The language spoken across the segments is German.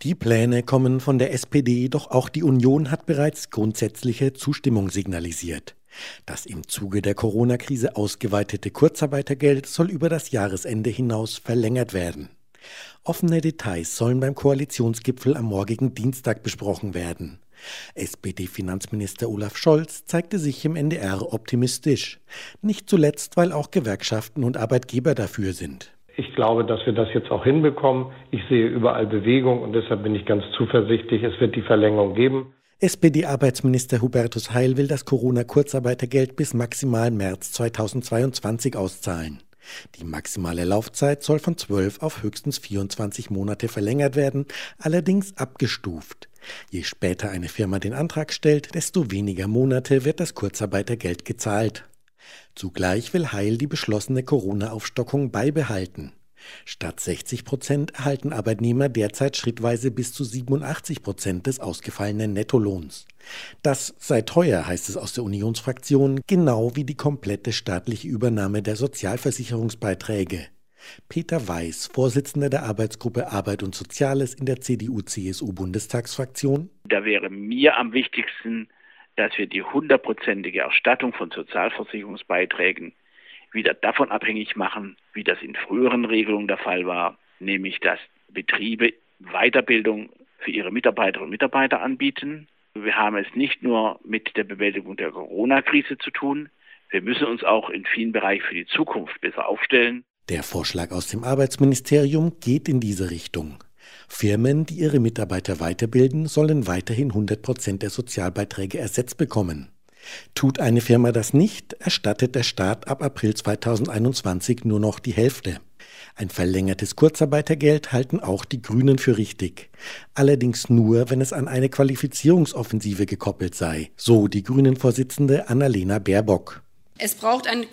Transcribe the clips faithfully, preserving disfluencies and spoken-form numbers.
Die Pläne kommen von der S P D, doch auch die Union hat bereits grundsätzliche Zustimmung signalisiert. Das im Zuge der Corona-Krise ausgeweitete Kurzarbeitergeld soll über das Jahresende hinaus verlängert werden. Offene Details sollen beim Koalitionsgipfel am morgigen Dienstag besprochen werden. S P D-Finanzminister Olaf Scholz zeigte sich im N D R optimistisch. Nicht zuletzt, weil auch Gewerkschaften und Arbeitgeber dafür sind. Ich glaube, dass wir das jetzt auch hinbekommen. Ich sehe überall Bewegung und deshalb bin ich ganz zuversichtlich, es wird die Verlängerung geben. S P D-Arbeitsminister Hubertus Heil will das Corona-Kurzarbeitergeld bis maximal März zweitausendzweiundzwanzig auszahlen. Die maximale Laufzeit soll von zwölf auf höchstens vierundzwanzig Monate verlängert werden, allerdings abgestuft. Je später eine Firma den Antrag stellt, desto weniger Monate wird das Kurzarbeitergeld gezahlt. Zugleich will Heil die beschlossene Corona-Aufstockung beibehalten. Statt sechzig Prozent erhalten Arbeitnehmer derzeit schrittweise bis zu siebenundachtzig Prozent des ausgefallenen Nettolohns. Das sei teuer, heißt es aus der Unionsfraktion, genau wie die komplette staatliche Übernahme der Sozialversicherungsbeiträge. Peter Weiß, Vorsitzender der Arbeitsgruppe Arbeit und Soziales in der C D U C S U-Bundestagsfraktion: Da wäre mir am wichtigsten, dass wir die hundertprozentige Erstattung von Sozialversicherungsbeiträgen wieder davon abhängig machen, wie das in früheren Regelungen der Fall war, nämlich dass Betriebe Weiterbildung für ihre Mitarbeiterinnen und Mitarbeiter anbieten. Wir haben es nicht nur mit der Bewältigung der Corona-Krise zu tun, wir müssen uns auch in vielen Bereichen für die Zukunft besser aufstellen. Der Vorschlag aus dem Arbeitsministerium geht in diese Richtung. Firmen, die ihre Mitarbeiter weiterbilden, sollen weiterhin hundert Prozent der Sozialbeiträge ersetzt bekommen. Tut eine Firma das nicht, erstattet der Staat ab April zweitausendeinundzwanzig nur noch die Hälfte. Ein verlängertes Kurzarbeitergeld halten auch die Grünen für richtig. Allerdings nur, wenn es an eine Qualifizierungsoffensive gekoppelt sei, so die Grünen-Vorsitzende Annalena Baerbock. Es braucht ein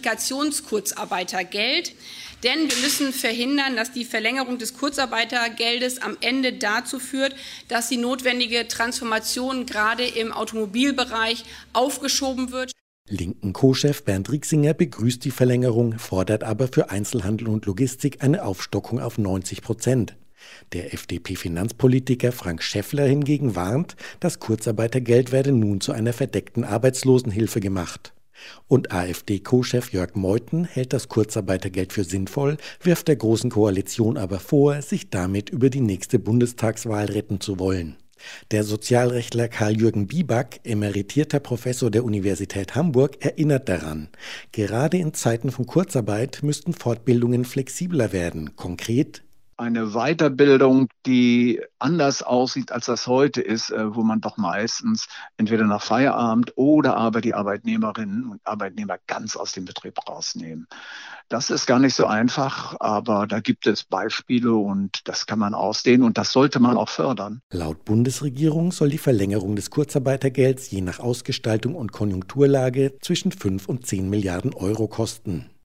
Qualifikationskurzarbeitergeld, denn wir müssen verhindern, dass die Verlängerung des Kurzarbeitergeldes am Ende dazu führt, dass die notwendige Transformation gerade im Automobilbereich aufgeschoben wird. Linken Co-Chef Bernd Rixinger begrüßt die Verlängerung, fordert aber für Einzelhandel und Logistik eine Aufstockung auf neunzig Prozent. Der F D P-Finanzpolitiker Frank Schäffler hingegen warnt, das Kurzarbeitergeld werde nun zu einer verdeckten Arbeitslosenhilfe gemacht. Und A f D-Co-Chef Jörg Meuthen hält das Kurzarbeitergeld für sinnvoll, wirft der Großen Koalition aber vor, sich damit über die nächste Bundestagswahl retten zu wollen. Der Sozialrechtler Karl-Jürgen Bieback, emeritierter Professor der Universität Hamburg, erinnert daran: Gerade in Zeiten von Kurzarbeit müssten Fortbildungen flexibler werden. Konkret: eine Weiterbildung, die anders aussieht, als das heute ist, wo man doch meistens entweder nach Feierabend oder aber die Arbeitnehmerinnen und Arbeitnehmer ganz aus dem Betrieb rausnehmen. Das ist gar nicht so einfach, aber da gibt es Beispiele und das kann man ausdehnen und das sollte man auch fördern. Laut Bundesregierung soll die Verlängerung des Kurzarbeitergelds je nach Ausgestaltung und Konjunkturlage zwischen fünf und zehn Milliarden Euro kosten.